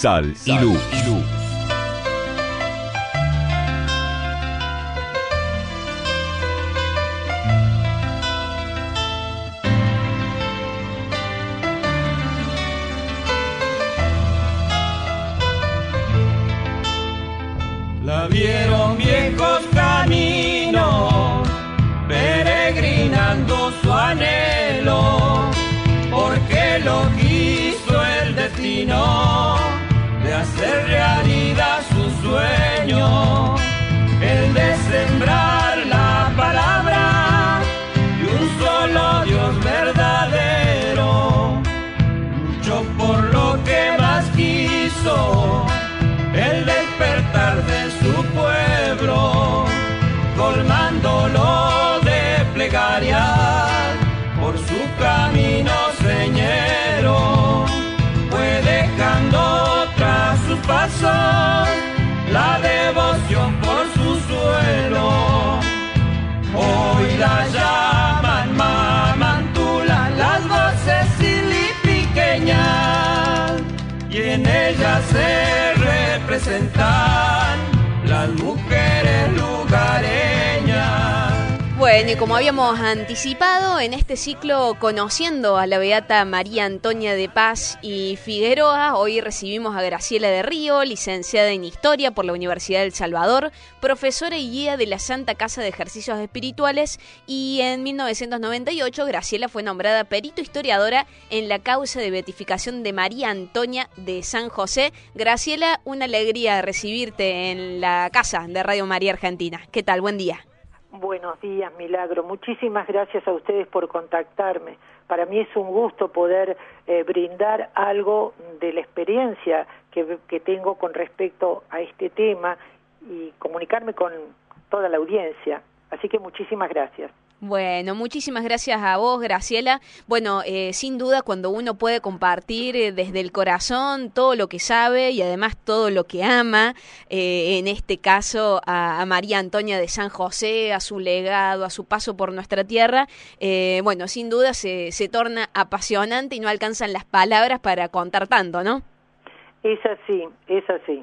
Sal y Luz. La vieron viejos caminos, peregrinando su anhelo, porque lo quiso el destino de hacer realidad su sueño, el de sembrar la palabra de un solo Dios verdadero. Luchó por lo que más quiso, el despertar de su pueblo, colmándolo de plegarias por su camino señero, fue dejando tras sus pasos la devoción por su suelo. Hoy la llaman Mamantula las voces silipiqueñas, y en ella se representan las mujeres lugareñas. Bueno, y como habíamos anticipado, en este ciclo Conociendo a la Beata María Antonia de Paz y Figueroa, hoy recibimos a Graciela de Río, licenciada en Historia por la Universidad del Salvador, profesora y guía de la Santa Casa de Ejercicios Espirituales, y en 1998 Graciela fue nombrada perito historiadora en la causa de beatificación de María Antonia de San José. Graciela, una alegría recibirte en la casa de Radio María Argentina. ¿Qué tal? Buen día. Buenos días, Milagro. Muchísimas gracias a ustedes por contactarme. Para mí es un gusto poder brindar algo de la experiencia que tengo con respecto a este tema y comunicarme con toda la audiencia. Así que muchísimas gracias. Bueno, muchísimas gracias a vos, Graciela. Bueno, sin duda cuando uno puede compartir desde el corazón todo lo que sabe y además todo lo que ama, en este caso a María Antonia de San José, a su legado, a su paso por nuestra tierra, bueno, sin duda se torna apasionante y no alcanzan las palabras para contar tanto, ¿no? Es así, es así.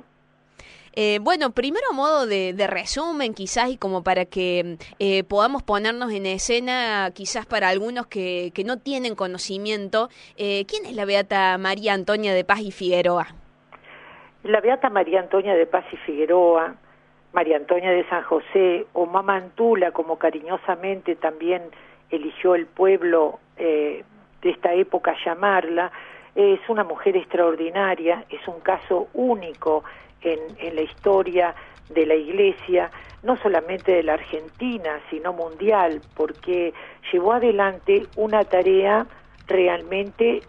Bueno, primero a modo de resumen quizás y como para que podamos ponernos en escena quizás para algunos que no tienen conocimiento, ¿quién es la Beata María Antonia de Paz y Figueroa? La Beata María Antonia de Paz y Figueroa, María Antonia de San José o Mamantula, como cariñosamente también eligió el pueblo de esta época llamarla, es una mujer extraordinaria, es un caso único en la historia de la Iglesia, no solamente de la Argentina, sino mundial, porque llevó adelante una tarea realmente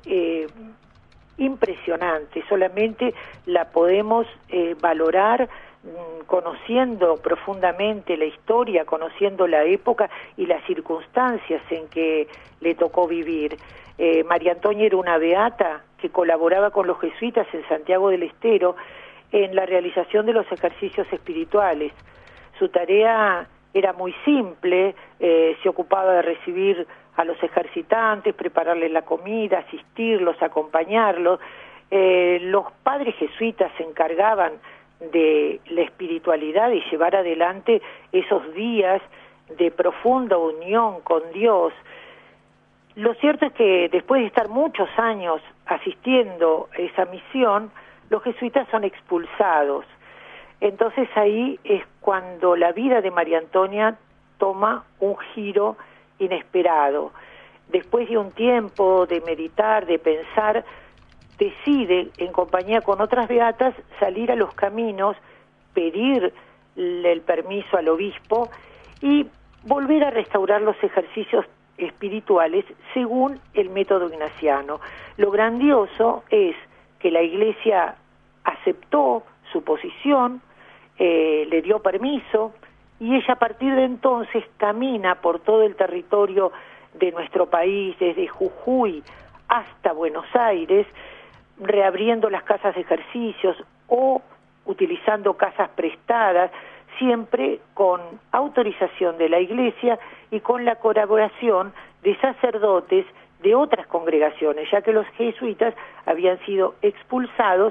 impresionante. Solamente la podemos valorar conociendo profundamente la historia, conociendo la época y las circunstancias en que le tocó vivir. María Antonia era una beata que colaboraba con los jesuitas en Santiago del Estero en la realización de los ejercicios espirituales. Su tarea era muy simple, se ocupaba de recibir a los ejercitantes, prepararles la comida, asistirlos, acompañarlos. Los padres jesuitas se encargaban de la espiritualidad y llevar adelante esos días de profunda unión con Dios. Lo cierto es que después de estar muchos años asistiendo a esa misión, los jesuitas son expulsados. Entonces ahí es cuando la vida de María Antonia toma un giro inesperado. Después de un tiempo de meditar, de pensar, decide, en compañía con otras beatas, salir a los caminos, pedir el permiso al obispo y volver a restaurar los ejercicios espirituales según el método ignaciano. Lo grandioso es que la Iglesia aceptó su posición, le dio permiso, y ella a partir de entonces camina por todo el territorio de nuestro país, desde Jujuy hasta Buenos Aires, reabriendo las casas de ejercicios o utilizando casas prestadas, siempre con autorización de la Iglesia y con la colaboración de sacerdotes de otras congregaciones, ya que los jesuitas habían sido expulsados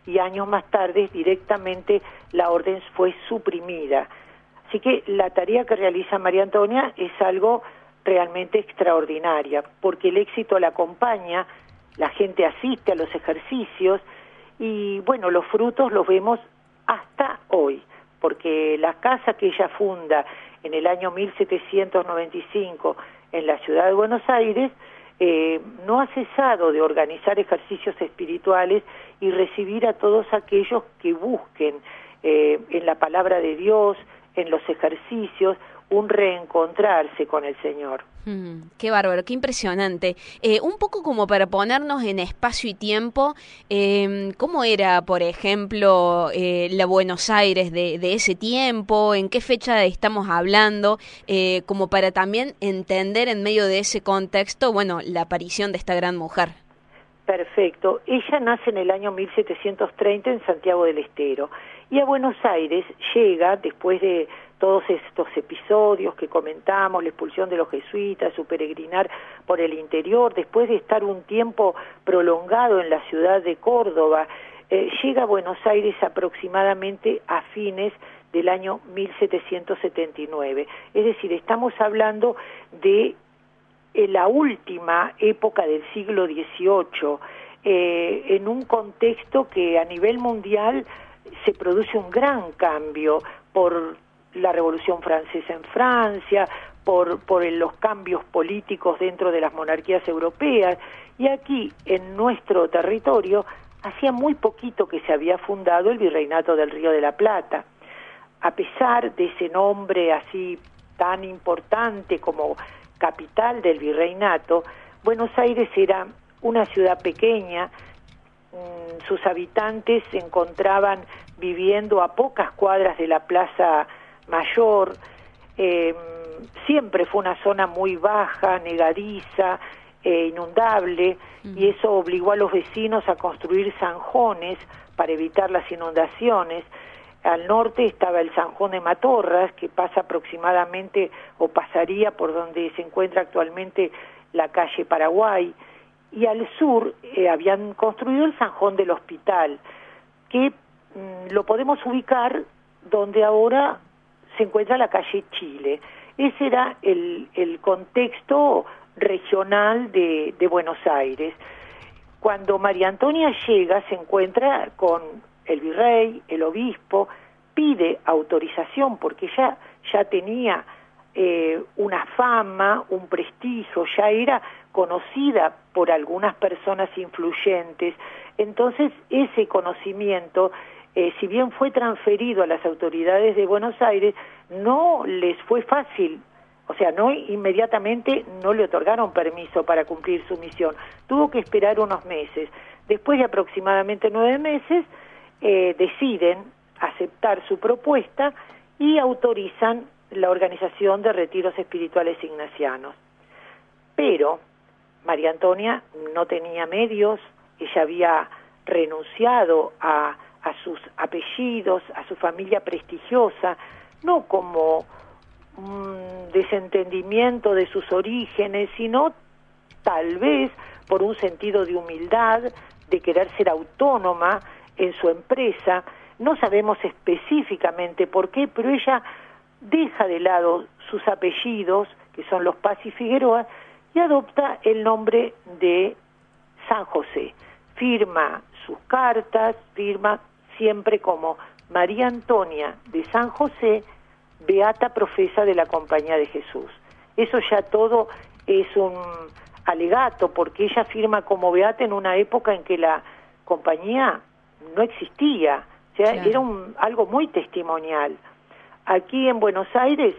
y años más tarde directamente la orden fue suprimida. Así que la tarea que realiza María Antonia es algo realmente extraordinaria, porque el éxito la acompaña, la gente asiste a los ejercicios y bueno, los frutos los vemos hasta hoy, porque la casa que ella funda en el año 1795 en la ciudad de Buenos Aires no ha cesado de organizar ejercicios espirituales y recibir a todos aquellos que busquen en la palabra de Dios, en los ejercicios, un reencontrarse con el Señor. Qué bárbaro, qué impresionante. Un poco como para ponernos en espacio y tiempo, ¿cómo era, por ejemplo, la Buenos Aires de ese tiempo? ¿En qué fecha estamos hablando? Como para también entender en medio de ese contexto, bueno, la aparición de esta gran mujer. Perfecto. Ella nace en el año 1730 en Santiago del Estero y a Buenos Aires llega después de todos estos episodios que comentamos, la expulsión de los jesuitas, su peregrinar por el interior, después de estar un tiempo prolongado en la ciudad de Córdoba, llega a Buenos Aires aproximadamente a fines del año 1779. Es decir, estamos hablando de la última época del siglo XVIII, en un contexto que a nivel mundial se produce un gran cambio por la Revolución Francesa en Francia, por los cambios políticos dentro de las monarquías europeas, y aquí en nuestro territorio hacía muy poquito que se había fundado el Virreinato del Río de la Plata. A pesar de ese nombre así tan importante como capital del virreinato, Buenos Aires era una ciudad pequeña, sus habitantes se encontraban viviendo a pocas cuadras de la Plaza Mayor, siempre fue una zona muy baja, negadiza, inundable, y eso obligó a los vecinos a construir zanjones para evitar las inundaciones. Al norte estaba el zanjón de Matorras, que pasa aproximadamente, o pasaría por donde se encuentra actualmente la calle Paraguay, y al sur habían construido el zanjón del Hospital, que lo podemos ubicar donde ahora se encuentra la calle Chile. Ese era el contexto regional de Buenos Aires. Cuando María Antonia llega, se encuentra con el virrey, el obispo, pide autorización porque ella ya tenía una fama, un prestigio, ya era conocida por algunas personas influyentes. Entonces ese conocimiento, si bien fue transferido a las autoridades de Buenos Aires, no les fue fácil, o sea, no inmediatamente no le otorgaron permiso para cumplir su misión, tuvo que esperar unos meses. Después de aproximadamente 9 meses, deciden aceptar su propuesta y autorizan la organización de retiros espirituales ignacianos. Pero María Antonia no tenía medios, ella había renunciado a sus apellidos, a su familia prestigiosa, no como un desentendimiento de sus orígenes, sino tal vez por un sentido de humildad, de querer ser autónoma en su empresa. No sabemos específicamente por qué, pero ella deja de lado sus apellidos, que son los Paz y Figueroa, y adopta el nombre de San José. Firma sus cartas, firma siempre como María Antonia de San José, beata profesa de la Compañía de Jesús. Eso ya todo es un alegato, porque ella firma como beata en una época en que la compañía no existía, o sea, claro, era algo muy testimonial. Aquí en Buenos Aires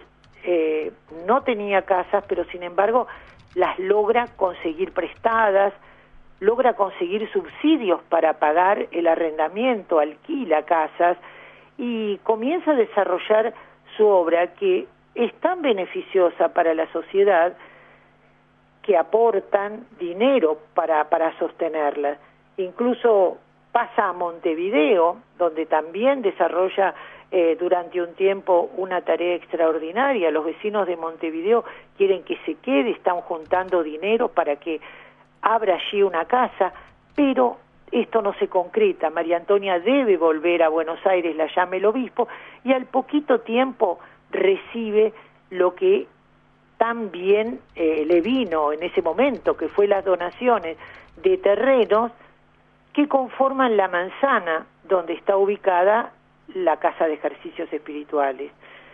no tenía casas, pero sin embargo las logra conseguir prestadas, logra conseguir subsidios para pagar el arrendamiento, alquila casas y comienza a desarrollar su obra, que es tan beneficiosa para la sociedad que aportan dinero para sostenerla. Incluso pasa a Montevideo, donde también desarrolla durante un tiempo una tarea extraordinaria. Los vecinos de Montevideo quieren que se quede, están juntando dinero para que abra allí una casa, pero esto no se concreta. María Antonia debe volver a Buenos Aires, la llama el obispo, y al poquito tiempo recibe lo que tan bien le vino en ese momento, que fue las donaciones de terrenos que conforman la manzana donde está ubicada la Casa de Ejercicios Espirituales.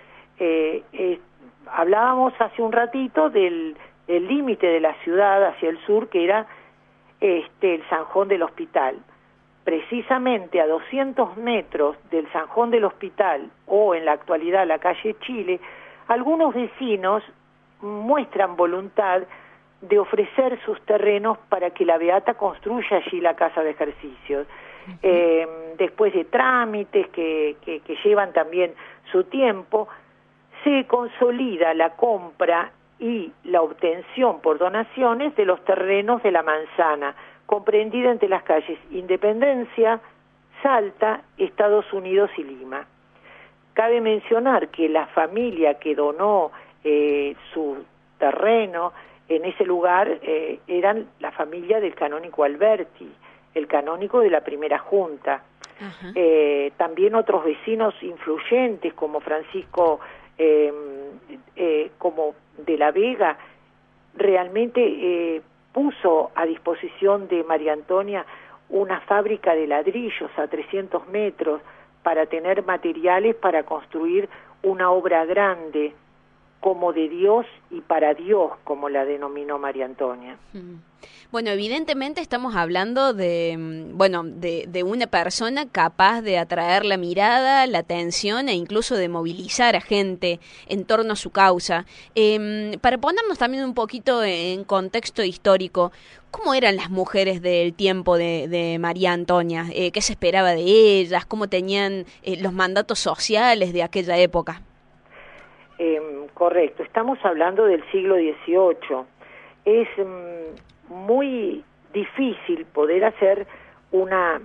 Hablábamos hace un ratito del límite de la ciudad hacia el sur, que era el Zanjón del Hospital. Precisamente a 200 metros del Zanjón del Hospital, o en la actualidad la calle Chile, algunos vecinos muestran voluntad de ofrecer sus terrenos para que la Beata construya allí la Casa de Ejercicios. Después de trámites que llevan también su tiempo, se consolida la compra y la obtención por donaciones de los terrenos de la manzana, comprendida entre las calles Independencia, Salta, Estados Unidos y Lima. Cabe mencionar que la familia que donó su terreno en ese lugar eran la familia del canónigo Alberti, el canónigo de la primera junta. También otros vecinos influyentes como Francisco como de la Vega realmente puso a disposición de María Antonia una fábrica de ladrillos a 300 metros para tener materiales para construir una obra grande como de Dios y para Dios, como la denominó María Antonia. Bueno, evidentemente estamos hablando de una persona capaz de atraer la mirada, la atención e incluso de movilizar a gente en torno a su causa. Para ponernos también un poquito en contexto histórico, ¿cómo eran las mujeres del tiempo de María Antonia? ¿Qué se esperaba de ellas? ¿Cómo tenían los mandatos sociales de aquella época? Correcto, estamos hablando del siglo XVIII. Es muy difícil poder hacer una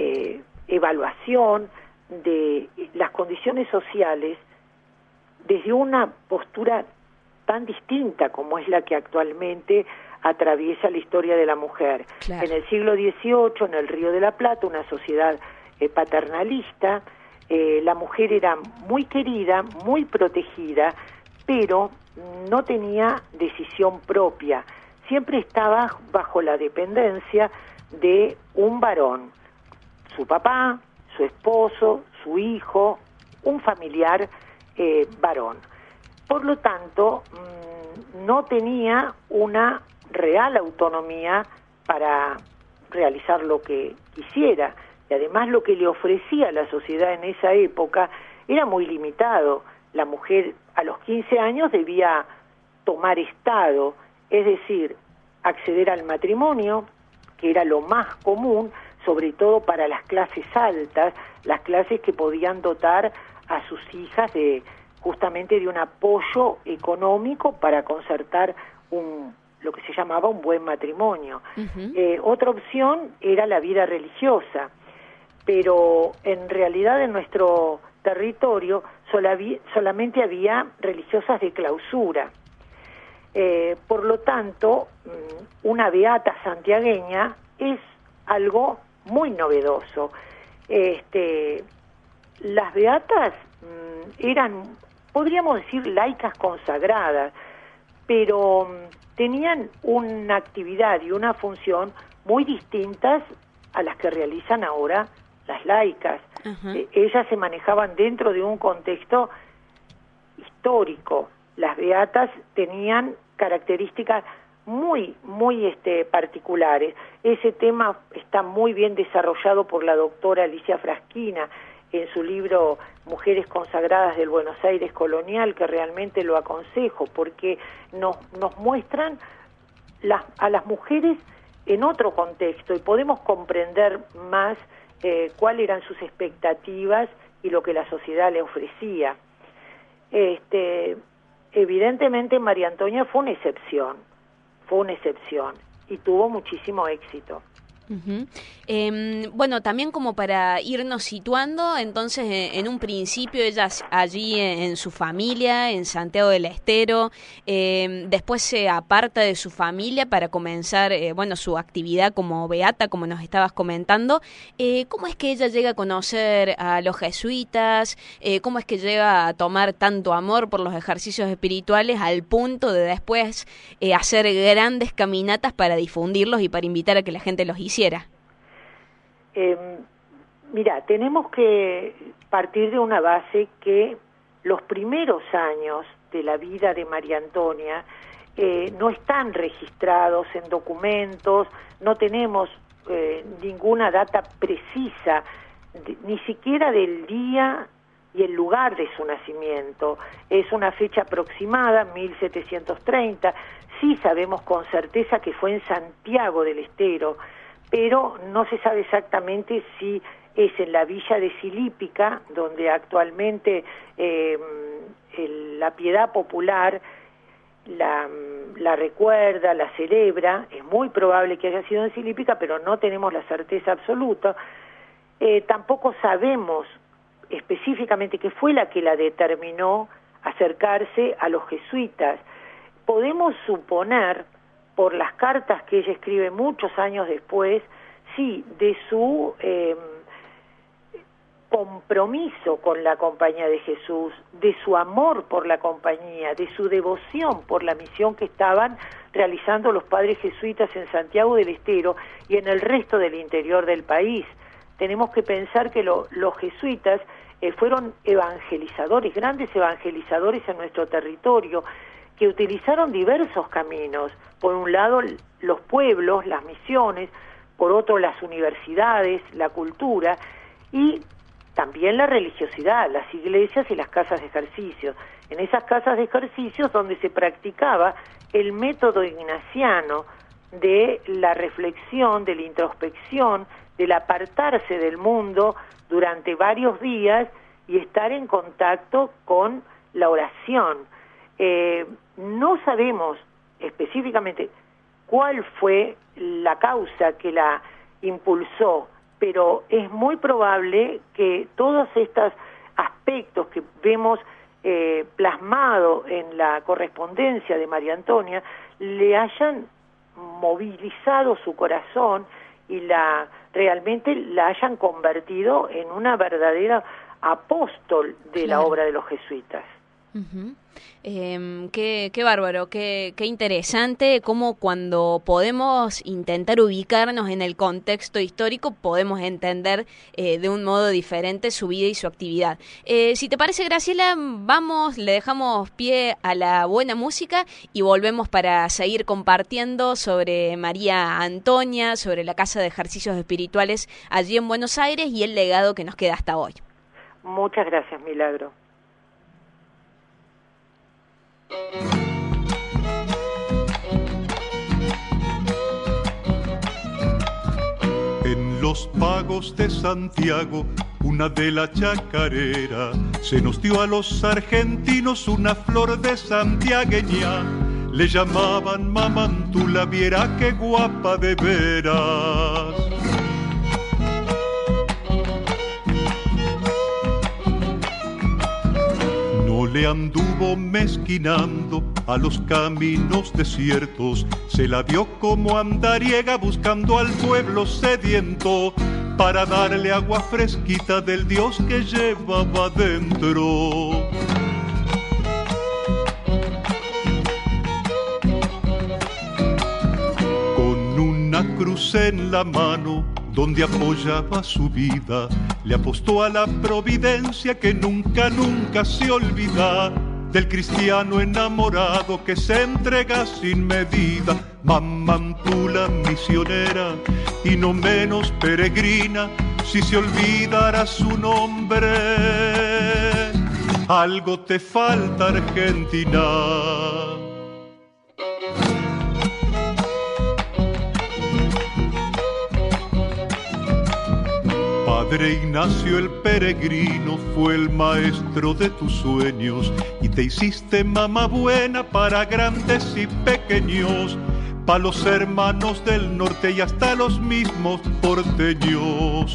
evaluación de las condiciones sociales desde una postura tan distinta como es la que actualmente atraviesa la historia de la mujer. Claro. En el siglo XVIII, en el Río de la Plata, una sociedad paternalista, la mujer era muy querida, muy protegida, pero no tenía decisión propia. Siempre estaba bajo la dependencia de un varón, su papá, su esposo, su hijo, un familiar varón. Por lo tanto, no tenía una real autonomía para realizar lo que quisiera. Y además lo que le ofrecía la sociedad en esa época era muy limitado. La mujer a los 15 años debía tomar estado, es decir, acceder al matrimonio, que era lo más común, sobre todo para las clases altas, las clases que podían dotar a sus hijas justamente de un apoyo económico para concertar lo que se llamaba un buen matrimonio. Otra opción era la vida religiosa, pero en realidad en nuestro territorio solamente había religiosas de clausura. Por lo tanto, una beata santiagueña es algo muy novedoso. Las beatas eran, podríamos decir, laicas consagradas, pero tenían una actividad y una función muy distintas a las que realizan ahora las laicas. Ellas se manejaban dentro de un contexto histórico. Las beatas tenían características muy particulares. Ese tema está muy bien desarrollado por la doctora Alicia Frasquina en su libro Mujeres consagradas del Buenos Aires colonial, que realmente lo aconsejo, porque nos muestran a las mujeres en otro contexto y podemos comprender más cuáles eran sus expectativas y lo que la sociedad le ofrecía. Evidentemente María Antonia fue una excepción y tuvo muchísimo éxito. Uh-huh. Bueno, también como para irnos situando, entonces en un principio ella allí en su familia, en Santiago del Estero, después se aparta de su familia para comenzar, bueno, su actividad como beata, como nos estabas comentando. ¿Cómo es que ella llega a conocer a los jesuitas? ¿Cómo es que llega a tomar tanto amor por los ejercicios espirituales al punto de después hacer grandes caminatas para difundirlos y para invitar a que la gente los hiciera? Mira, tenemos que partir de una base que los primeros años de la vida de María Antonia no están registrados en documentos, no tenemos ninguna data precisa, ni siquiera del día y el lugar de su nacimiento. Es una fecha aproximada, 1730, sí sabemos con certeza que fue en Santiago del Estero, pero no se sabe exactamente si es en la villa de Silípica, donde actualmente la piedad popular la recuerda, la celebra. Es muy probable que haya sido en Silípica, pero no tenemos la certeza absoluta. Tampoco sabemos específicamente qué fue la que la determinó acercarse a los jesuitas. Podemos suponer, por las cartas que ella escribe muchos años después, sí, de su compromiso con la Compañía de Jesús, de su amor por la Compañía, de su devoción por la misión que estaban realizando los padres jesuitas en Santiago del Estero y en el resto del interior del país. Tenemos que pensar que los jesuitas fueron evangelizadores, grandes evangelizadores en nuestro territorio, que utilizaron diversos caminos. Por un lado, los pueblos, las misiones, por otro, las universidades, la cultura y también la religiosidad, las iglesias y las casas de ejercicios. En esas casas de ejercicios donde se practicaba el método ignaciano de la reflexión, de la introspección, del apartarse del mundo durante varios días y estar en contacto con la oración. No sabemos específicamente cuál fue la causa que la impulsó, pero es muy probable que todos estos aspectos que vemos plasmado en la correspondencia de María Antonia le hayan movilizado su corazón y realmente la hayan convertido en una verdadera apóstol de la obra de los jesuitas. Uh-huh. Qué bárbaro, qué interesante cómo cuando podemos intentar ubicarnos en el contexto histórico podemos entender de un modo diferente su vida y su actividad. Si te parece, Graciela, le dejamos pie a la buena música y volvemos para seguir compartiendo sobre María Antonia, sobre la Casa de Ejercicios Espirituales allí en Buenos Aires y el legado que nos queda hasta hoy. Muchas gracias, Milagro. En los pagos de Santiago, una de la chacarera, se nos dio a los argentinos una flor de santiagueña. Le llamaban Mamantula, viera qué guapa de veras. Le anduvo mezquinando a los caminos desiertos, se la vio como andariega buscando al pueblo sediento para darle agua fresquita del Dios que llevaba dentro. Con una cruz en la mano donde apoyaba su vida, le apostó a la providencia que nunca, nunca se olvida del cristiano enamorado que se entrega sin medida. Mamantula misionera y no menos peregrina, si se olvidara su nombre, algo te falta, Argentina. Padre Ignacio el peregrino fue el maestro de tus sueños y te hiciste mamá buena para grandes y pequeños. pa' los hermanos del norte y hasta los mismos porteños.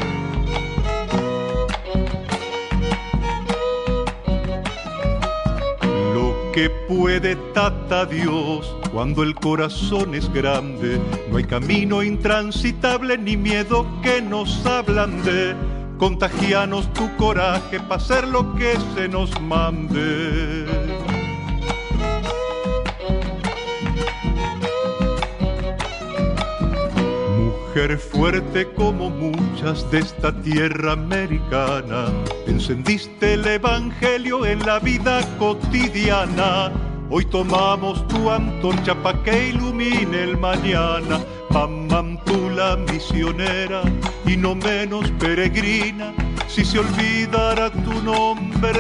Lo que puede tata Dios cuando el corazón es grande, no hay camino intransitable ni miedo que nos ablande. Contagianos tu coraje pa' hacer lo que se nos mande. Mujer fuerte como muchas de esta tierra americana, encendiste el evangelio en la vida cotidiana. Hoy tomamos tu antorcha pa' que ilumine el mañana. Mamantula misionera y no menos peregrina, si se olvidara tu nombre,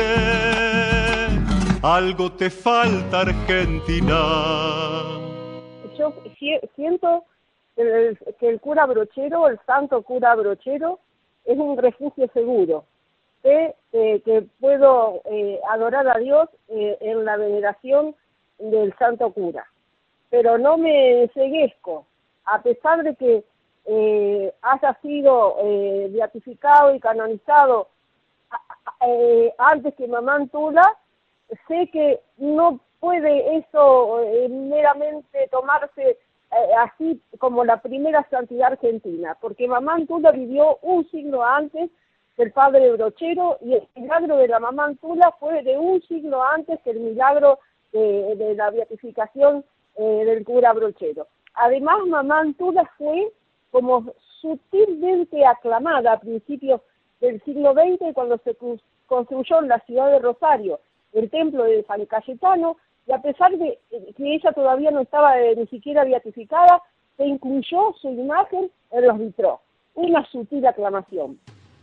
algo te falta, Argentina. Yo siento que el cura Brochero, el santo cura Brochero, es un refugio seguro. Sé que puedo adorar a Dios en la veneración del santo cura, pero no me enceguezco, a pesar de que haya sido beatificado y canonizado antes que Mamantula. Sé que no puede eso meramente tomarse así como la primera santidad argentina, porque Mamantula vivió un siglo antes del padre Brochero y el milagro de la Mamantula fue de un siglo antes que el milagro de la beatificación del cura Brochero. Además, Mamantula fue como sutilmente aclamada a principios del siglo XX cuando se construyó en la ciudad de Rosario el templo de San Cayetano, y a pesar de que ella todavía no estaba ni siquiera beatificada, se incluyó su imagen en los vitrós. Una sutil aclamación.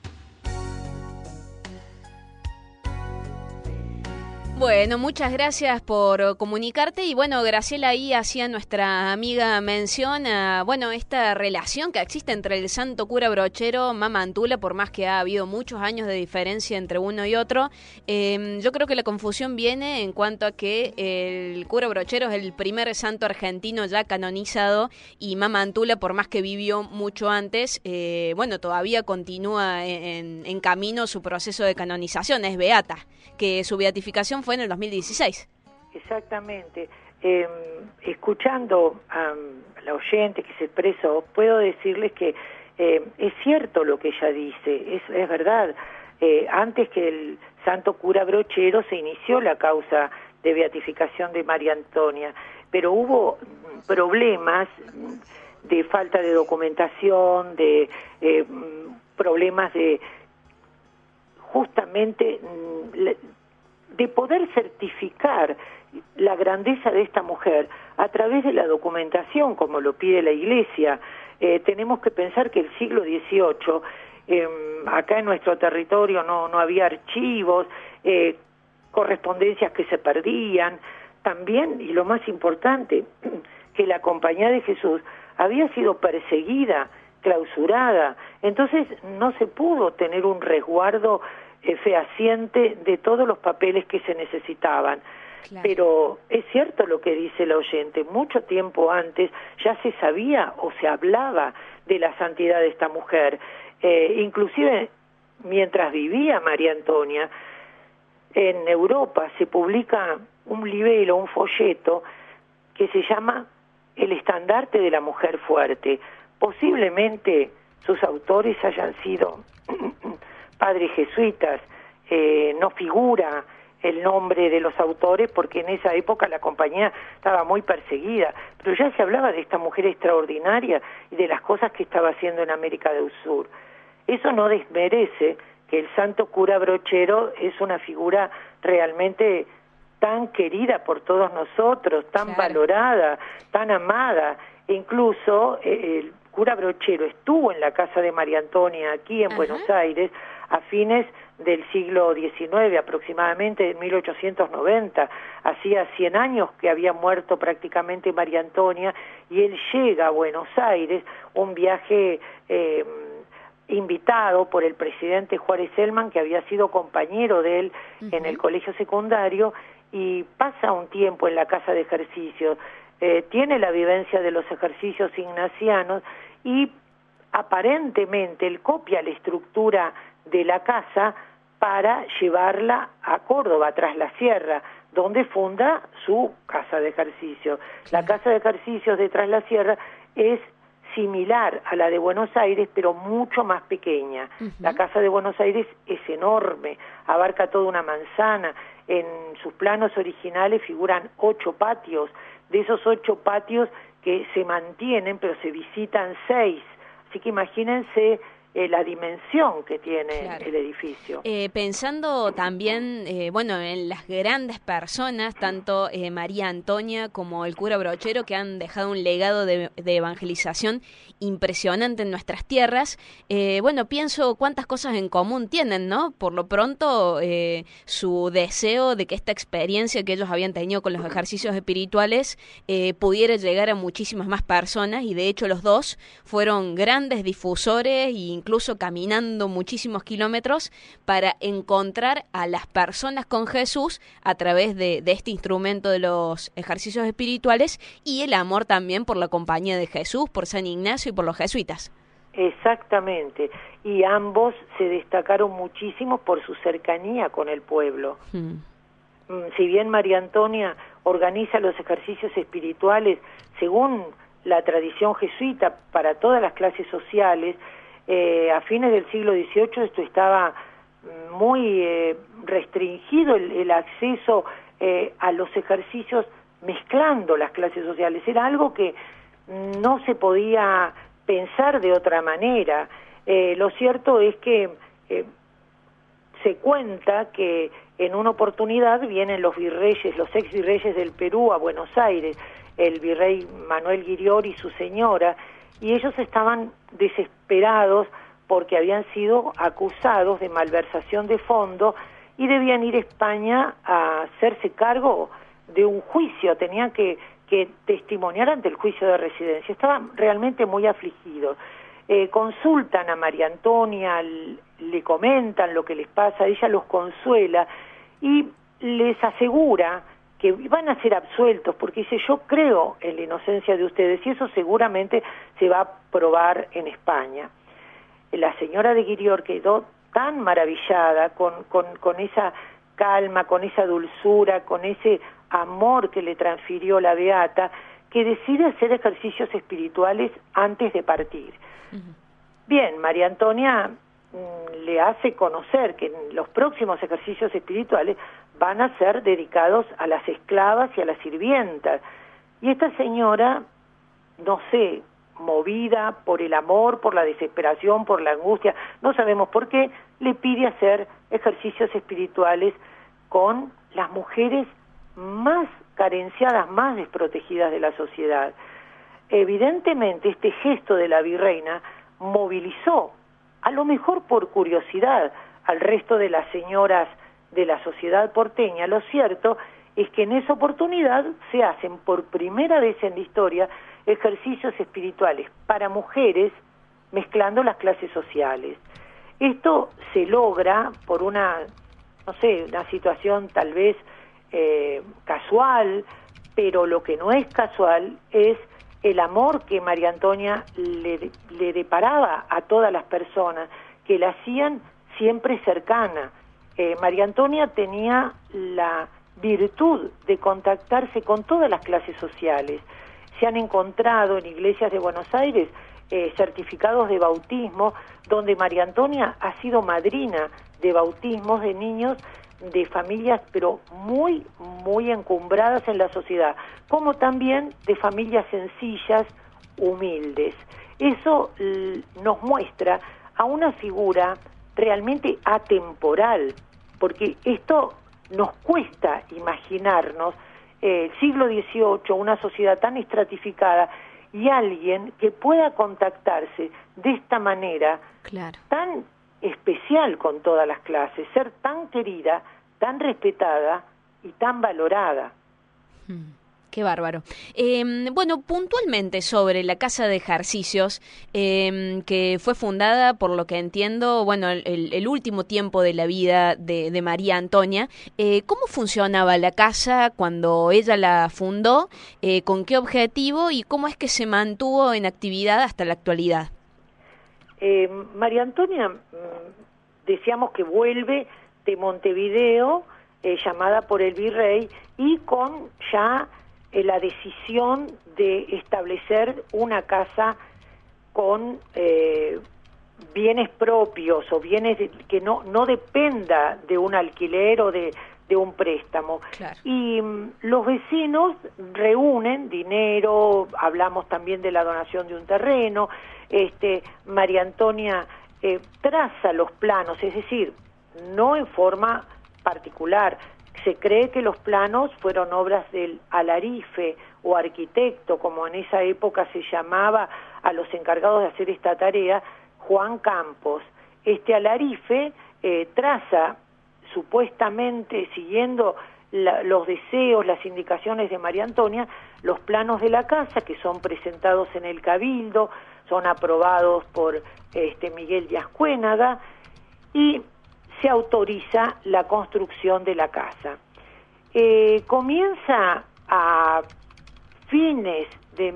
Bueno, muchas gracias por comunicarte y bueno, Graciela ahí hacía nuestra amiga mención a, bueno, esta relación que existe entre el santo cura Brochero, Mamantula, por más que ha habido muchos años de diferencia entre uno y otro. Yo creo que la confusión viene en cuanto a que el cura Brochero es el primer santo argentino ya canonizado y Mamantula, por más que vivió mucho antes, bueno, todavía continúa en camino su proceso de canonización, es beata, que su beatificación fue en el 2016. Exactamente. Escuchando a la oyente que se expresó, puedo decirles que es cierto lo que ella dice, es verdad. Antes que el santo cura Brochero se inició la causa de beatificación de María Antonia, pero hubo problemas de falta de documentación, de problemas de justamente de poder certificar la grandeza de esta mujer a través de la documentación, como lo pide la Iglesia. Tenemos que pensar que el siglo XVIII, acá en nuestro territorio no había archivos, correspondencias que se perdían, también, y lo más importante, que la Compañía de Jesús había sido perseguida, clausurada, entonces no se pudo tener un resguardo fehaciente de todos los papeles que se necesitaban. Claro. Pero es cierto lo que dice la oyente, mucho tiempo antes ya se sabía o se hablaba de la santidad de esta mujer, inclusive mientras vivía María Antonia, en Europa se publica un libelo, un folleto que se llama El estandarte de la mujer fuerte. Posiblemente sus autores hayan sido padres jesuitas, no figura el nombre de los autores porque en esa época la compañía estaba muy perseguida, pero ya se hablaba de esta mujer extraordinaria y de las cosas que estaba haciendo en América del Sur. Eso no desmerece que el santo cura Brochero es una figura realmente tan querida por todos nosotros, tan valorada, tan amada, e incluso el cura Brochero estuvo en la casa de María Antonia aquí en Buenos Aires a fines del siglo XIX, aproximadamente en 1890, hacía 100 años que había muerto prácticamente María Antonia, y él llega a Buenos Aires, un viaje invitado por el presidente Juárez Celman, que había sido compañero de él en el colegio secundario, y pasa un tiempo en la casa de ejercicios. tiene la vivencia de los ejercicios ignacianos y aparentemente él copia la estructura de la casa para llevarla a Córdoba, tras la sierra, donde funda su casa de ejercicios. La casa de ejercicios de Tras la Sierra es similar a la de Buenos Aires, pero mucho más pequeña. La casa de Buenos Aires es enorme, abarca toda una manzana. En sus planos originales figuran 8 patios. De esos 8 patios que se mantienen, pero se visitan 6. Así que imagínense la dimensión que tiene el edificio. Pensando también, en las grandes personas, tanto María Antonia como el cura Brochero, que han dejado un legado de evangelización impresionante en nuestras tierras, pienso cuántas cosas en común tienen, ¿no? Por lo pronto, su deseo de que esta experiencia que ellos habían tenido con los ejercicios espirituales pudiera llegar a muchísimas más personas, y de hecho los dos fueron grandes difusores y incluso caminando muchísimos kilómetros para encontrar a las personas con Jesús a través de este instrumento de los ejercicios espirituales, y el amor también por la compañía de Jesús, por San Ignacio y por los jesuitas. Exactamente, y ambos se destacaron muchísimo por su cercanía con el pueblo. Si bien María Antonia organiza los ejercicios espirituales según la tradición jesuita para todas las clases sociales, a fines del siglo XVIII esto estaba muy restringido, el acceso a los ejercicios mezclando las clases sociales. Era algo que no se podía pensar de otra manera. Lo cierto es que se cuenta que en una oportunidad vienen los virreyes, los ex virreyes del Perú a Buenos Aires, el virrey Manuel Guirior y su señora, y ellos estaban desesperados porque habían sido acusados de malversación de fondos y debían ir a España a hacerse cargo de un juicio, tenían que testimoniar ante el juicio de residencia. Estaban realmente muy afligidos. Consultan a María Antonia, le comentan lo que les pasa, ella los consuela y les asegura que van a ser absueltos, porque dice, yo creo en la inocencia de ustedes, y eso seguramente se va a probar en España. La señora de Guirior quedó tan maravillada con esa calma, con esa dulzura, con ese amor que le transfirió la beata, que decide hacer ejercicios espirituales antes de partir. Bien, María Antonia le hace conocer que los próximos ejercicios espirituales van a ser dedicados a las esclavas y a las sirvientas. Y esta señora, no sé, movida por el amor, por la desesperación, por la angustia, no sabemos por qué, le pide hacer ejercicios espirituales con las mujeres más carenciadas, más desprotegidas de la sociedad. Evidentemente, este gesto de la virreina movilizó, a lo mejor por curiosidad, al resto de las señoras de la sociedad porteña. Lo cierto es que en esa oportunidad se hacen por primera vez en la historia ejercicios espirituales para mujeres mezclando las clases sociales. Esto se logra por una situación tal vez casual, pero lo que no es casual es el amor que María Antonia le deparaba a todas las personas, que la hacían siempre cercana. María Antonia tenía la virtud de contactarse con todas las clases sociales. Se han encontrado en iglesias de Buenos Aires certificados de bautismo donde María Antonia ha sido madrina de bautismos de niños de familias pero muy, muy encumbradas en la sociedad, como también de familias sencillas, humildes. Eso nos muestra a una figura realmente atemporal, porque esto nos cuesta imaginarnos siglo XVIII, una sociedad tan estratificada, y alguien que pueda contactarse de esta manera tan especial con todas las clases, ser tan querida, tan respetada y tan valorada. Qué bárbaro. Bueno, puntualmente sobre la Casa de Ejercicios, que fue fundada, por lo que entiendo, bueno, el último tiempo de la vida de María Antonia, ¿cómo funcionaba la casa cuando ella la fundó? ¿Con qué objetivo? ¿Y cómo es que se mantuvo en actividad hasta la actualidad? María Antonia, decíamos que vuelve de Montevideo, llamada por el virrey, y con ya la decisión de establecer una casa con bienes propios o bienes que no dependa de un alquiler o de un préstamo. Claro. Y los vecinos reúnen dinero, hablamos también de la donación de un terreno, María Antonia traza los planos, es decir, no en forma particular. Se cree que los planos fueron obras del alarife o arquitecto, como en esa época se llamaba a los encargados de hacer esta tarea, Juan Campos. Este alarife traza, supuestamente siguiendo los deseos, las indicaciones de María Antonia, los planos de la casa, que son presentados en el Cabildo, son aprobados por Miguel de Ascuénaga, y se autoriza la construcción de la casa. Comienza a fines de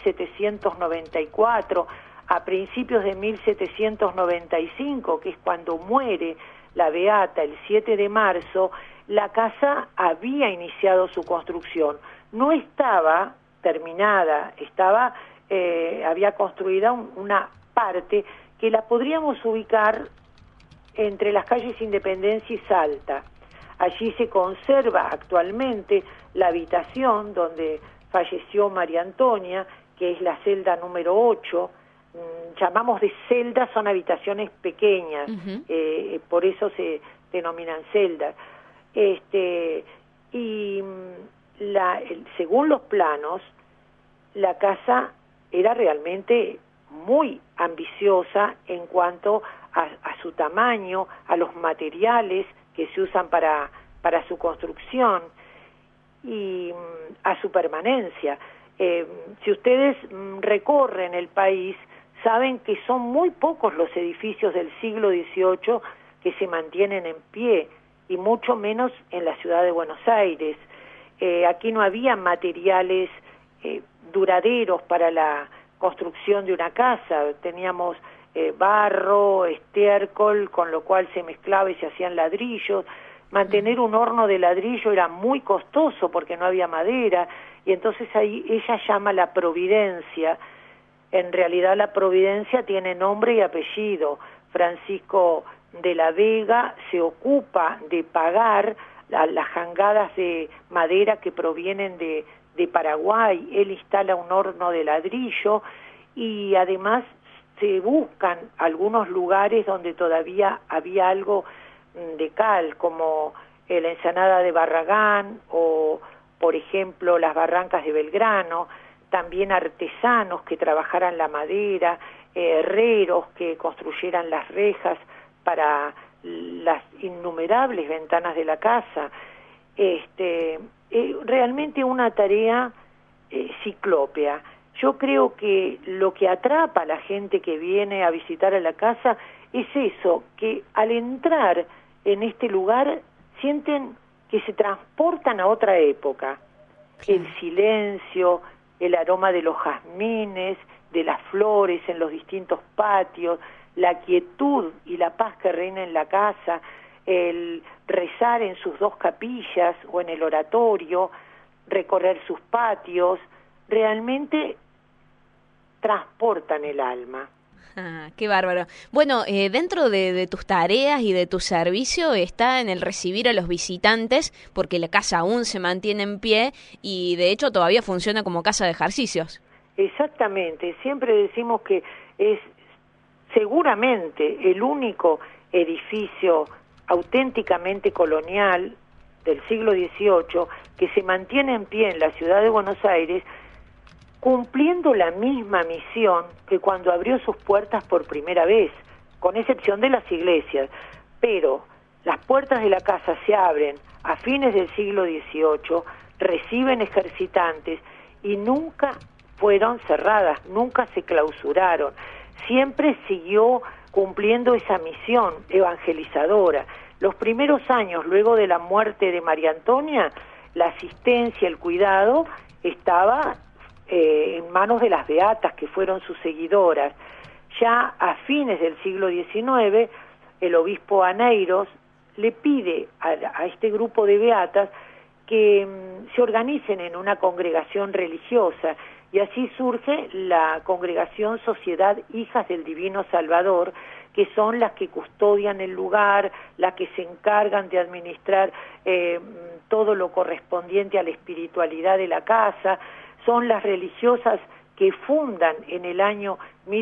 1794, a principios de 1795, que es cuando muere la beata el 7 de marzo, la casa había iniciado su construcción. No estaba terminada, había construida una parte que la podríamos ubicar entre las calles Independencia y Salta. Allí se conserva actualmente la habitación donde falleció María Antonia, que es la celda número 8. Llamamos de celdas, son habitaciones pequeñas, por eso se denominan celdas. Según los planos, la casa era realmente muy ambiciosa en cuanto a su tamaño, a los materiales que se usan para su construcción y a su permanencia. Si ustedes recorren el país, saben que son muy pocos los edificios del siglo XVIII que se mantienen en pie, y mucho menos en la ciudad de Buenos Aires. Aquí no había materiales duraderos para la construcción de una casa. Teníamos barro, estiércol, con lo cual se mezclaba y se hacían ladrillos. Mantener un horno de ladrillo era muy costoso porque no había madera, y entonces ahí ella llama la Providencia. En realidad la Providencia tiene nombre y apellido. Francisco de la Vega se ocupa de pagar las jangadas de madera que provienen de Paraguay. Él instala un horno de ladrillo, y además se buscan algunos lugares donde todavía había algo de cal, como la ensenada de Barragán o, por ejemplo, las barrancas de Belgrano. También artesanos que trabajaran la madera, herreros que construyeran las rejas para las innumerables ventanas de la casa. Realmente una tarea ciclópea. Yo creo que lo que atrapa a la gente que viene a visitar a la casa es eso, que al entrar en este lugar sienten que se transportan a otra época. El silencio, el aroma de los jazmines, de las flores en los distintos patios, la quietud y la paz que reina en la casa, el rezar en sus dos capillas o en el oratorio, recorrer sus patios, realmente transportan el alma. Ah, qué bárbaro. Bueno, dentro de tus tareas y de tu servicio está en el recibir a los visitantes, porque la casa aún se mantiene en pie y de hecho todavía funciona como casa de ejercicios. Exactamente, siempre decimos que es seguramente el único edificio auténticamente colonial del siglo XVIII que se mantiene en pie en la ciudad de Buenos Aires, cumpliendo la misma misión que cuando abrió sus puertas por primera vez, con excepción de las iglesias. Pero las puertas de la casa se abren a fines del siglo XVIII, reciben ejercitantes y nunca fueron cerradas, nunca se clausuraron, siempre siguió cumpliendo esa misión evangelizadora. Los primeros años, luego de la muerte de María Antonia, la asistencia, el cuidado, estaba en manos de las beatas, que fueron sus seguidoras. Ya a fines del siglo XIX, el obispo Aneiros le pide a este grupo de beatas que se organicen en una congregación religiosa, y así surge la congregación Sociedad Hijas del Divino Salvador, que son las que custodian el lugar, las que se encargan de administrar todo lo correspondiente a la espiritualidad de la casa, son las religiosas que fundan en el año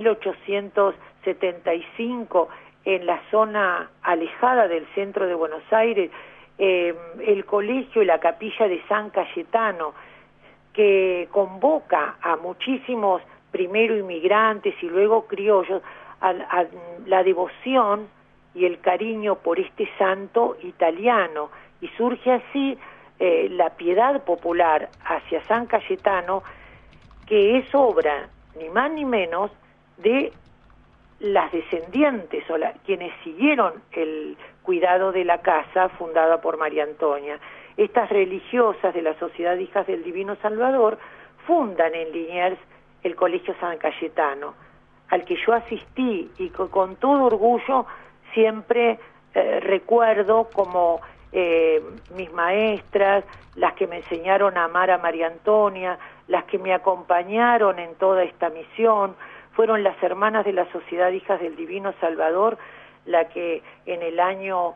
1875 en la zona alejada del centro de Buenos Aires, el colegio y la capilla de San Cayetano, que convoca a muchísimos primero inmigrantes y luego criollos a la devoción y el cariño por este santo italiano, y surge así la piedad popular hacia San Cayetano, que es obra ni más ni menos de las descendientes o quienes siguieron el cuidado de la casa fundada por María Antonia. Estas religiosas de la Sociedad de Hijas del Divino Salvador fundan en Liniers el Colegio San Cayetano, al que yo asistí y con todo orgullo siempre recuerdo como mis maestras, las que me enseñaron a amar a María Antonia, las que me acompañaron en toda esta misión, fueron las hermanas de la Sociedad de Hijas del Divino Salvador, la que en el año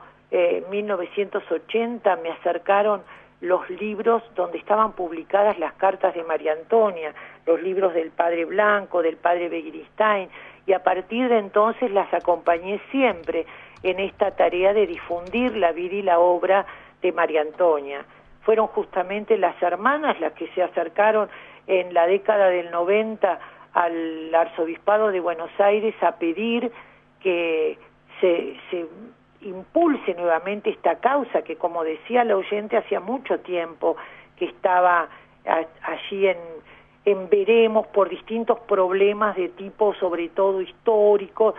1980 me acercaron los libros donde estaban publicadas las cartas de María Antonia, los libros del Padre Blanco, del Padre Begiristain, y a partir de entonces las acompañé siempre en esta tarea de difundir la vida y la obra de María Antonia. Fueron justamente las hermanas las que se acercaron en la década del 90 al Arzobispado de Buenos Aires a pedir que se impulse nuevamente esta causa que, como decía la oyente, hacía mucho tiempo que estaba allí en veremos por distintos problemas de tipo sobre todo histórico.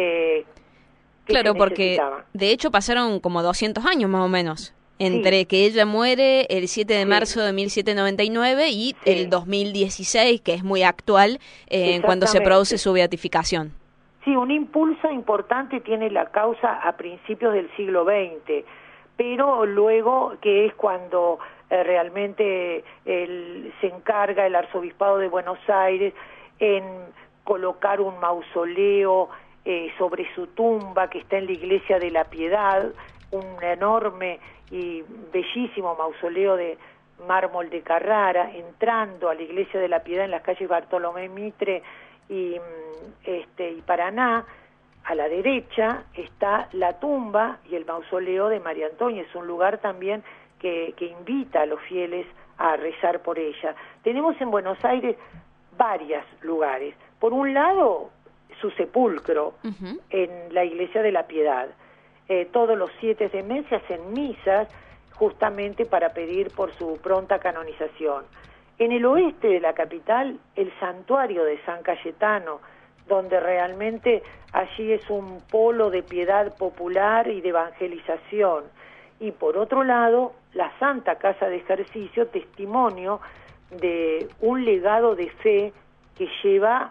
Claro, porque de hecho pasaron como 200 años más o menos entre que ella muere el 7 de marzo de 1799 y el 2016, que es muy actual, cuando se produce su beatificación. Sí, un impulso importante tiene la causa a principios del siglo XX, pero luego, que es cuando realmente se encarga el Arzobispado de Buenos Aires en colocar un mausoleo sobre su tumba, que está en la Iglesia de la Piedad, un enorme y bellísimo mausoleo de mármol de Carrara, entrando a la Iglesia de la Piedad en las calles Bartolomé Mitre y Paraná. A la derecha está la tumba y el mausoleo de María Antonia. Es un lugar también que invita a los fieles a rezar por ella. Tenemos en Buenos Aires varios lugares. Por un lado, su sepulcro en la Iglesia de la Piedad. Todos los 7 de mes se hacen misas justamente para pedir por su pronta canonización. En el oeste de la capital, el santuario de San Cayetano, donde realmente allí es un polo de piedad popular y de evangelización. Y por otro lado, la Santa Casa de Ejercicio, testimonio de un legado de fe que lleva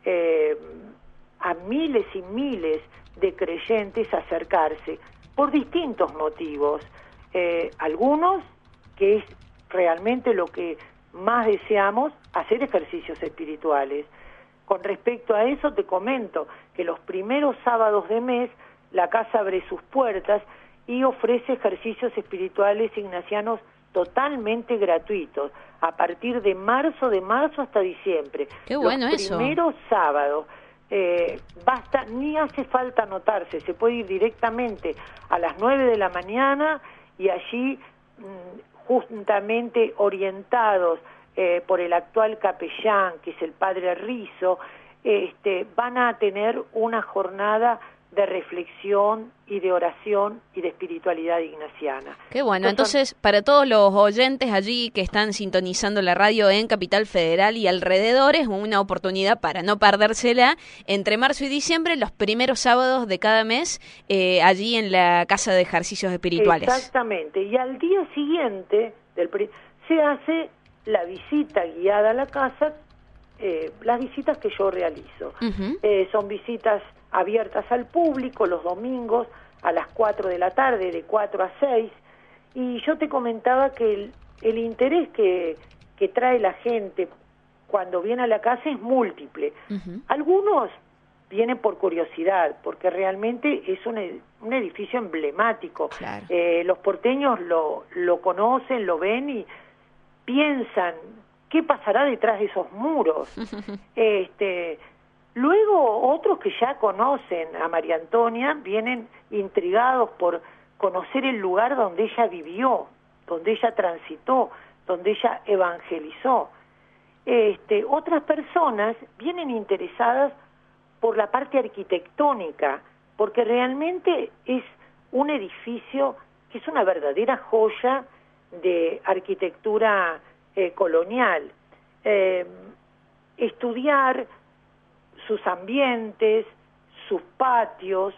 a miles y miles de creyentes a acercarse por distintos motivos. Algunos, que es realmente lo que más deseamos, hacer ejercicios espirituales. Con respecto a eso te comento que los primeros sábados de mes la casa abre sus puertas y ofrece ejercicios espirituales ignacianos totalmente gratuitos a partir de marzo hasta diciembre. Qué bueno eso. Los primeros sábados. Basta, ni hace falta anotarse, se puede ir directamente a las 9 de la mañana y allí justamente orientados por el actual capellán, que es el padre Rizzo, van a tener una jornada de reflexión y de oración y de espiritualidad ignaciana. Qué bueno, entonces para todos los oyentes allí que están sintonizando la radio en Capital Federal y alrededores, una oportunidad para no perdérsela, entre marzo y diciembre, los primeros sábados de cada mes, allí en la Casa de Ejercicios Espirituales. Exactamente, y al día siguiente se hace la visita guiada a la casa, las visitas que yo realizo. Son visitas abiertas al público los domingos a las 4 de la tarde, de 4 a 6, y yo te comentaba que el interés que trae la gente cuando viene a la casa es múltiple. Algunos vienen por curiosidad, porque realmente es un edificio emblemático. Claro. Los porteños lo conocen, lo ven y piensan, ¿qué pasará detrás de esos muros? Luego, otros que ya conocen a María Antonia vienen intrigados por conocer el lugar donde ella vivió, donde ella transitó, donde ella evangelizó. Otras personas vienen interesadas por la parte arquitectónica, porque realmente es un edificio que es una verdadera joya de arquitectura colonial. Estudiar sus ambientes, sus patios,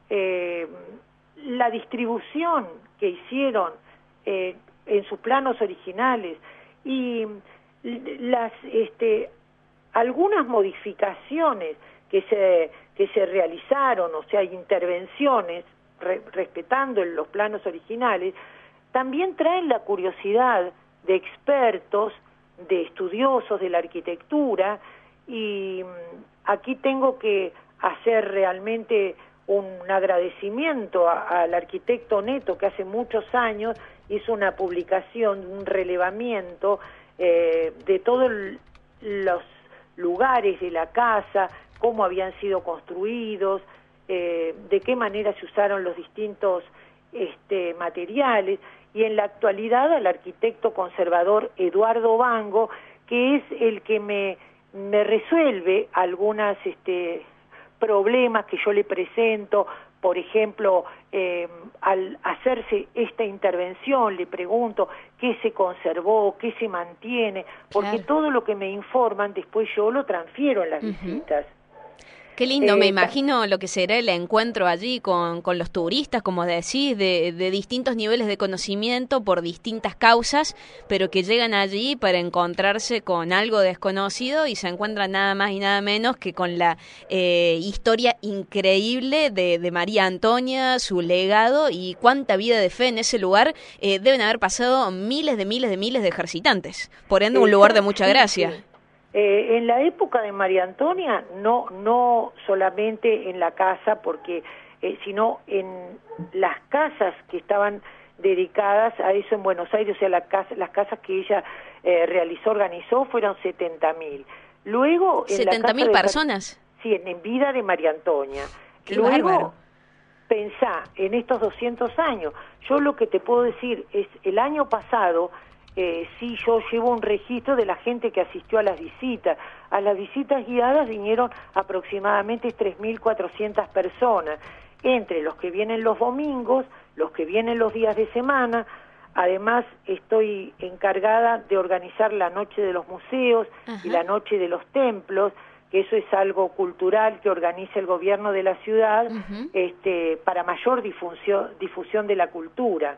la distribución que hicieron en sus planos originales y algunas modificaciones que se realizaron, o sea, intervenciones respetando los planos originales, también traen la curiosidad de expertos, de estudiosos de la arquitectura, y aquí tengo que hacer realmente un agradecimiento al arquitecto Neto, que hace muchos años hizo una publicación, un relevamiento de todos los lugares de la casa, cómo habían sido construidos, de qué manera se usaron los distintos materiales, y en la actualidad al arquitecto conservador Eduardo Bango, que es el que me resuelve algunas problemas que yo le presento. Por ejemplo, al hacerse esta intervención le pregunto qué se conservó, qué se mantiene, porque todo lo que me informan después yo lo transfiero en las visitas. Qué lindo, me imagino lo que será el encuentro allí con los turistas, como decís, de distintos niveles de conocimiento por distintas causas, pero que llegan allí para encontrarse con algo desconocido y se encuentran nada más y nada menos que con la historia increíble de María Antonia, su legado y cuánta vida de fe en ese lugar. Deben haber pasado miles de ejercitantes, por ende un lugar de mucha gracia. Sí. En la época de María Antonia, no solamente en la casa, porque sino en las casas que estaban dedicadas a eso en Buenos Aires, o sea, las casas que ella organizó, fueron 70.000. Luego, en 70.000 personas. Sí, en vida de María Antonia. Qué Luego, bárbaro. Pensá en estos 200 años. Yo lo que te puedo decir es, el año pasado, sí, yo llevo un registro de la gente que asistió a las visitas. A las visitas guiadas vinieron aproximadamente 3.400 personas, entre los que vienen los domingos, los que vienen los días de semana. Además, estoy encargada de organizar la Noche de los Museos y la Noche de los Templos, que eso es algo cultural que organiza el gobierno de la ciudad, para mayor difusión de la cultura.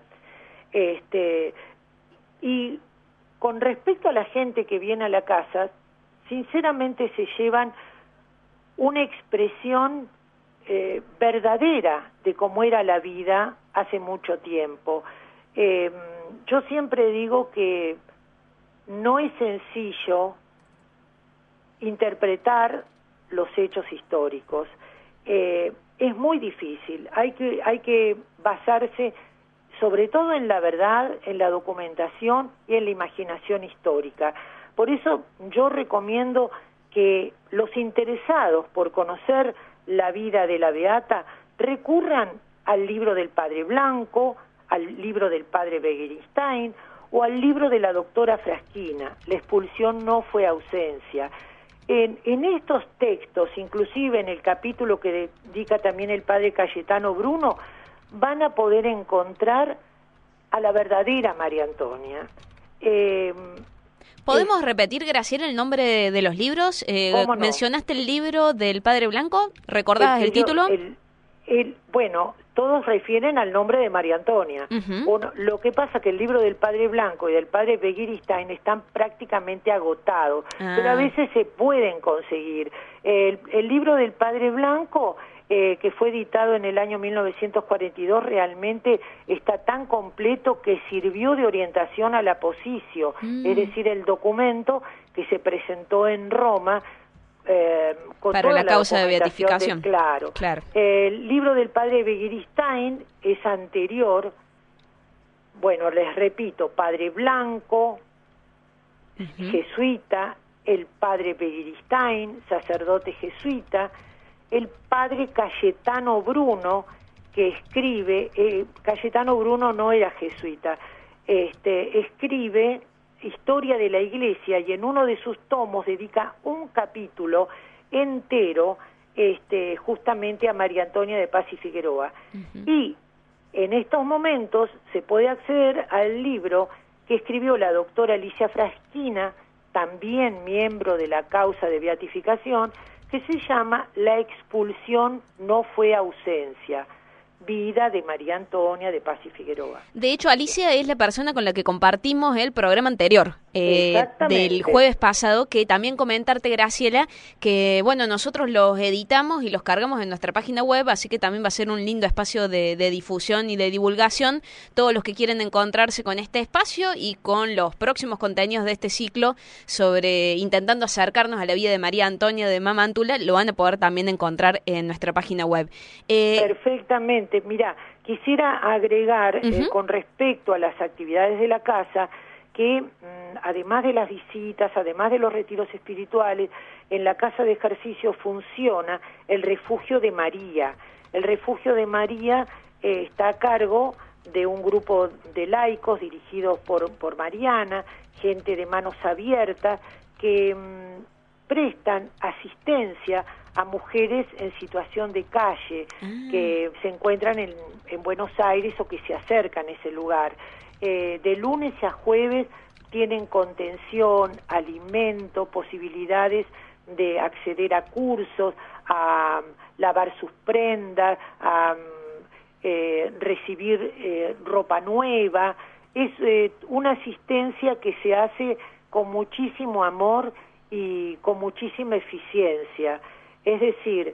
Y con respecto a la gente que viene a la casa, sinceramente se llevan una expresión verdadera de cómo era la vida hace mucho tiempo. Yo siempre digo que no es sencillo interpretar los hechos históricos. Es muy difícil, hay que basarse sobre todo en la verdad, en la documentación y en la imaginación histórica. Por eso yo recomiendo que los interesados por conocer la vida de la Beata recurran al libro del Padre Blanco, al libro del Padre Begiristain o al libro de la doctora Fraschina, La expulsión no fue ausencia. en estos textos, inclusive en el capítulo que dedica también el padre Cayetano Bruno, van a poder encontrar a la verdadera María Antonia. ¿Podemos repetir, Graciela, el nombre de los libros? ¿Cómo no? ¿Mencionaste el libro del Padre Blanco? ¿Recordabas el título? Bueno, todos refieren al nombre de María Antonia. Lo que pasa que el libro del Padre Blanco y del Padre Begiristain están prácticamente agotados, pero a veces se pueden conseguir. El libro del Padre Blanco, que fue editado en el año 1942, realmente está tan completo que sirvió de orientación al aposicio, es decir, el documento que se presentó en Roma con para toda la causa de beatificación. Claro. El libro del padre Begiristain es anterior. Bueno, les repito, Padre Blanco, jesuita, el padre Begiristain, sacerdote jesuita, el padre Cayetano Bruno, que escribe, Cayetano Bruno no era jesuita, escribe Historia de la Iglesia, y en uno de sus tomos dedica un capítulo entero justamente a María Antonia de Paz y Figueroa. Y en estos momentos se puede acceder al libro que escribió la doctora Alicia Fraschina, también miembro de la causa de beatificación, que se llama La expulsión no fue ausencia, vida de María Antonia de Paz y Figueroa. De hecho, Alicia es la persona con la que compartimos el programa anterior, del jueves pasado, que también comentarte, Graciela, que bueno, nosotros los editamos y los cargamos en nuestra página web, así que también va a ser un lindo espacio de difusión y de divulgación. Todos los que quieren encontrarse con este espacio y con los próximos contenidos de este ciclo sobre intentando acercarnos a la vida de María Antonia de Mamántula, lo van a poder también encontrar en nuestra página web. Perfectamente. Mira, quisiera agregar con respecto a las actividades de la casa que además de las visitas, además de los retiros espirituales, en la casa de ejercicio funciona el Refugio de María. El Refugio de María está a cargo de un grupo de laicos dirigidos por Mariana, gente de manos abiertas que prestan asistencia a mujeres en situación de calle que se encuentran en Buenos Aires o que se acercan a ese lugar. De lunes a jueves tienen contención, alimento, posibilidades de acceder a cursos, a lavar sus prendas, a recibir ropa nueva. Es una asistencia que se hace con muchísimo amor y con muchísima eficiencia. Es decir,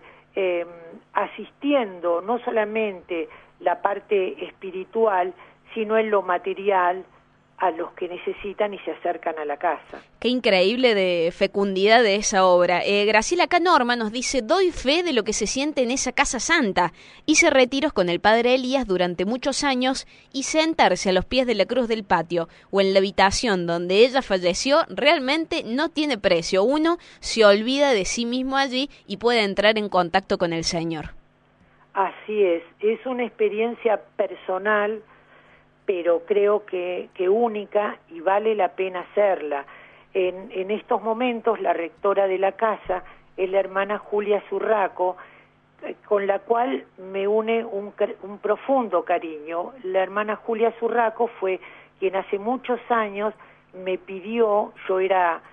asistiendo no solamente la parte espiritual, sino en lo material a los que necesitan y se acercan a la casa. Qué increíble de fecundidad de esa obra. Graciela, acá Norma nos dice: doy fe de lo que se siente en esa casa santa. Hice retiros con el padre Elías durante muchos años y sentarse a los pies de la cruz del patio o en la habitación donde ella falleció realmente no tiene precio. Uno se olvida de sí mismo allí y puede entrar en contacto con el Señor. Así es una experiencia personal, pero creo que única y vale la pena hacerla. En estos momentos la rectora de la casa es la hermana Julia Zurraco, con la cual me une un profundo cariño. La hermana Julia Zurraco fue quien hace muchos años me pidió, yo era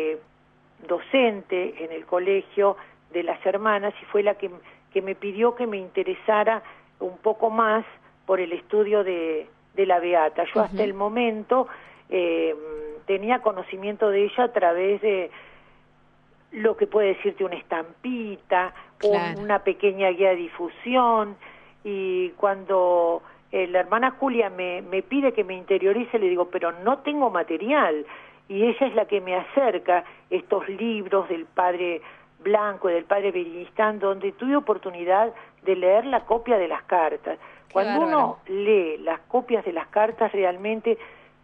docente en el colegio de las hermanas, y fue la que me pidió que me interesara un poco más por el estudio de la Beata. Yo hasta el momento tenía conocimiento de ella a través de lo que puede decirte una estampita, claro, una pequeña guía de difusión, y cuando la hermana Julia me pide que me interiorice, le digo, pero no tengo material, y ella es la que me acerca estos libros del padre Blanco y del padre Begiristain, donde tuve oportunidad de leer la copia de las cartas. Cuando uno lee las copias de las cartas, realmente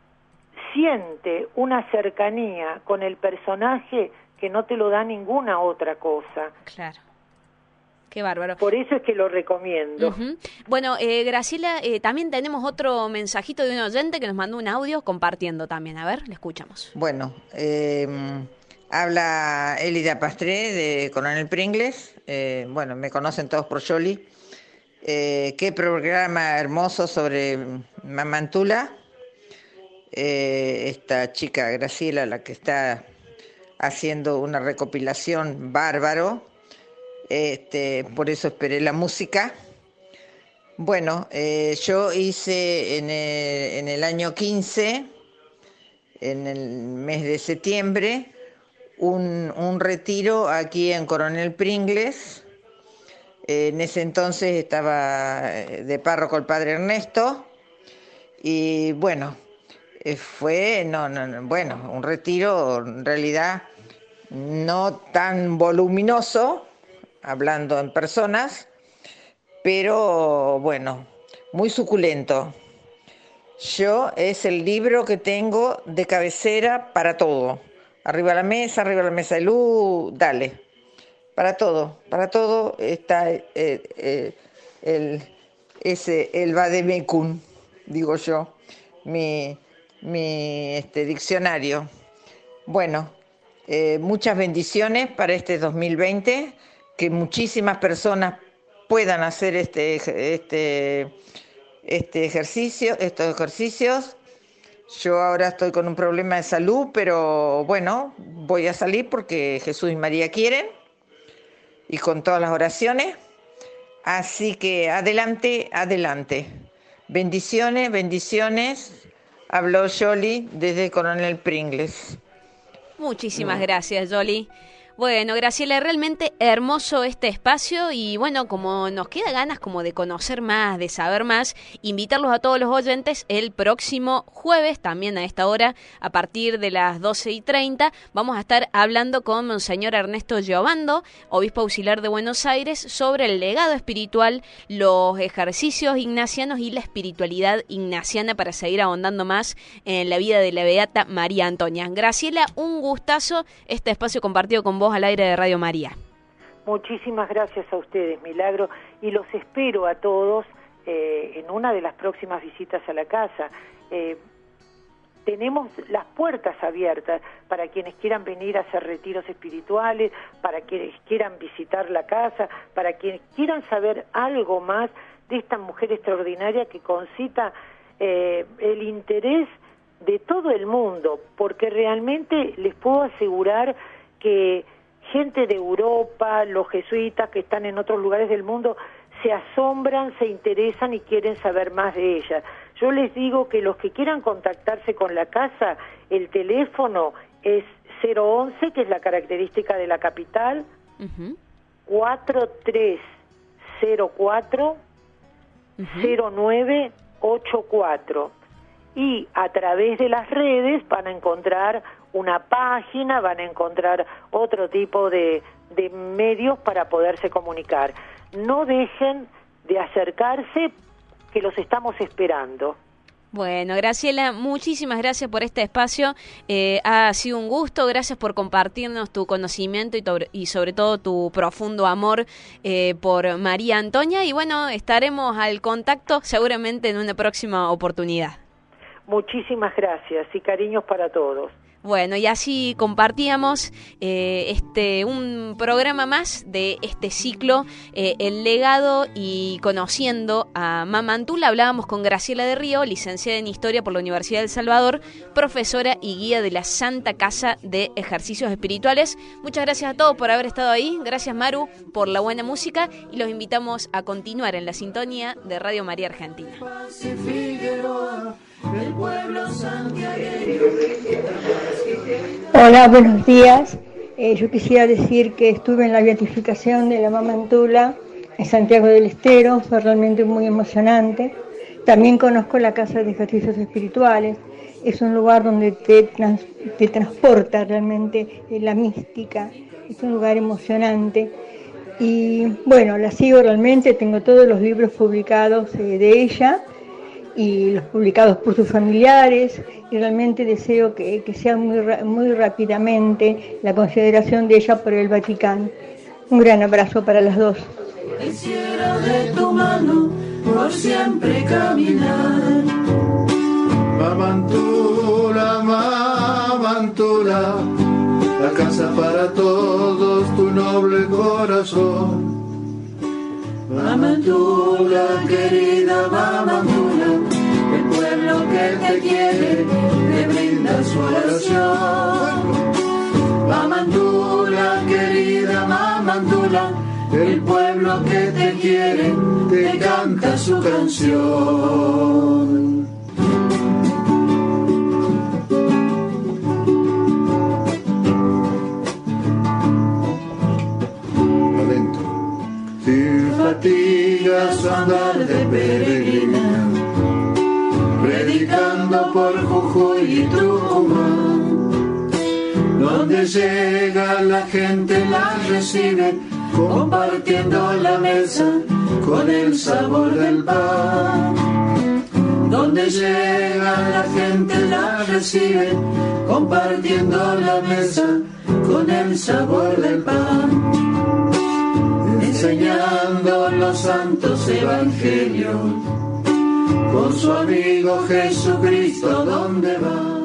siente una cercanía con el personaje que no te lo da ninguna otra cosa. Claro. Qué bárbaro. Por eso es que lo recomiendo. Bueno, Graciela, también tenemos otro mensajito de un oyente que nos mandó un audio compartiendo también. A ver, le escuchamos. Bueno, Habla Elida Pastré de Coronel Pringles. Bueno, me conocen todos por Yoli. Qué programa hermoso sobre Mamantula. Esta chica Graciela, la que está haciendo una recopilación bárbaro. Por eso esperé la música. Bueno, yo hice en el año 15, en el mes de septiembre, un retiro aquí en Coronel Pringles. En ese entonces estaba de párroco el padre Ernesto y bueno, fue un retiro en realidad no tan voluminoso, hablando en personas, pero bueno, muy suculento. Es el libro que tengo de cabecera para todo. Arriba la mesa de luz, dale. Para todo está el vademecum, digo yo, mi diccionario. Bueno, muchas bendiciones para este 2020, que muchísimas personas puedan hacer estos ejercicios. Yo ahora estoy con un problema de salud, pero bueno, voy a salir porque Jesús y María quieren y con todas las oraciones. Así que adelante. Bendiciones. Habló Yoli desde Coronel Pringles. Muchísimas gracias, Yoli. Bueno, Graciela, realmente hermoso este espacio y bueno, como nos queda ganas como de conocer más, de saber más, invitarlos a todos los oyentes el próximo jueves, también a esta hora, a partir de las 12:30, vamos a estar hablando con Monseñor Ernesto Giovando, obispo auxiliar de Buenos Aires, sobre el legado espiritual, los ejercicios ignacianos y la espiritualidad ignaciana para seguir ahondando más en la vida de la beata María Antonia. Graciela, un gustazo este espacio compartido con vos al aire de Radio María. Muchísimas gracias a ustedes, Milagro, y los espero a todos en una de las próximas visitas a la casa. Tenemos las puertas abiertas para quienes quieran venir a hacer retiros espirituales, para quienes quieran visitar la casa, para quienes quieran saber algo más de esta mujer extraordinaria que concita el interés de todo el mundo, porque realmente les puedo asegurar que gente de Europa, los jesuitas que están en otros lugares del mundo, se asombran, se interesan y quieren saber más de ella. Yo les digo que los que quieran contactarse con la casa, el teléfono es 011, que es la característica de la capital, 4304 0984. Y a través de las redes van a encontrar una página, van a encontrar otro tipo de medios para poderse comunicar. No dejen de acercarse, que los estamos esperando. Bueno, Graciela, muchísimas gracias por este espacio. Ha sido un gusto, gracias por compartirnos tu conocimiento y sobre todo tu profundo amor por María Antonia. Y bueno, estaremos al contacto seguramente en una próxima oportunidad. Muchísimas gracias y cariños para todos. Bueno, y así compartíamos un programa más de este ciclo, El legado y conociendo a Mamantula. Hablábamos con Graciela de Río, licenciada en Historia por la Universidad del Salvador, profesora y guía de la Santa Casa de Ejercicios Espirituales. Muchas gracias a todos por haber estado ahí. Gracias, Maru, por la buena música y los invitamos a continuar en la sintonía de Radio María Argentina. Hola, buenos días. Yo quisiera decir que estuve en la beatificación de la Mamantula en Santiago del Estero, fue realmente muy emocionante. También conozco la Casa de Ejercicios Espirituales, es un lugar donde te transporta realmente la mística, es un lugar emocionante. Y bueno, la sigo realmente, tengo todos los libros publicados de ella y los publicados por sus familiares, y realmente deseo que sea muy rápidamente la consideración de ella por el Vaticano. Un gran abrazo para las dos. Quisiera de tu mano por siempre caminar. Mamantula, Mamantula, la casa para todos, tu noble corazón. Mamantula, querida Mamantula, el pueblo que te quiere te brinda su oración. Mamantula, querida Mamantula, el pueblo que te quiere te canta su canción. Fatigas andar de peregrina, predicando por Jujuy y Tucumán. Donde llega la gente la recibe, compartiendo la mesa con el sabor del pan. Donde llega la gente la recibe, compartiendo la mesa con el sabor del pan. Enseñando los santos evangelios, con su amigo Jesucristo, ¿dónde va?